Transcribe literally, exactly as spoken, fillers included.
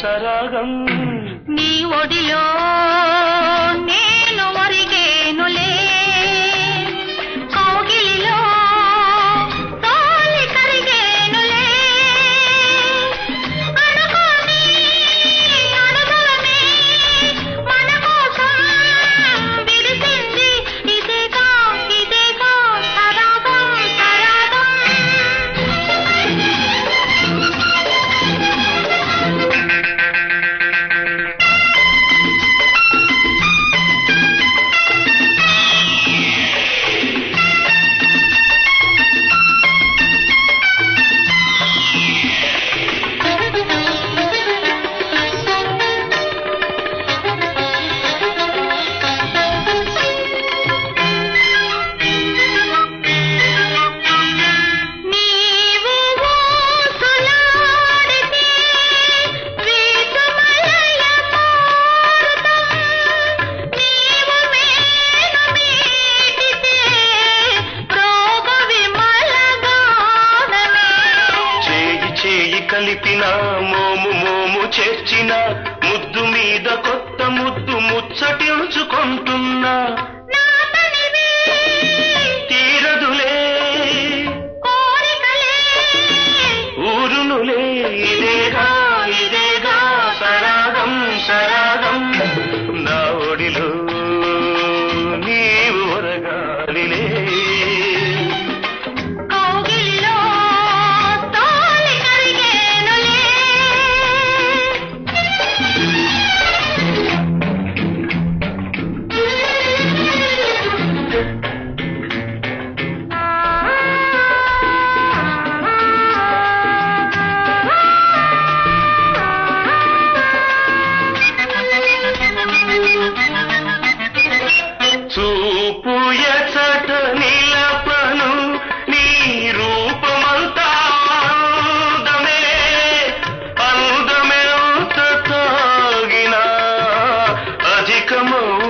సరాగం నీ ఒడిలో నేను ఒరిగేనులే కౌగిలిలో తోలి కరిగేనులే అనుకోని అనుభవమే మన కోసం విరిసింది ఇదేగా ఇదేగా సరాగం సరాగం కలిపిన మోము మోము చేర్చిన ముద్దు మీద కొత్త ముద్దు ముచ్చటించుకుంటున్నా తీరదులే ఊరునులే ఇదేగా ఇదేగా సరాగం సరాగం నా ఒడిలో నీవు ఒరగాలిలే చూపు ఎచట నిలపను నీ రూపమంతా అందమే అందమే తాగిన అధికమౌ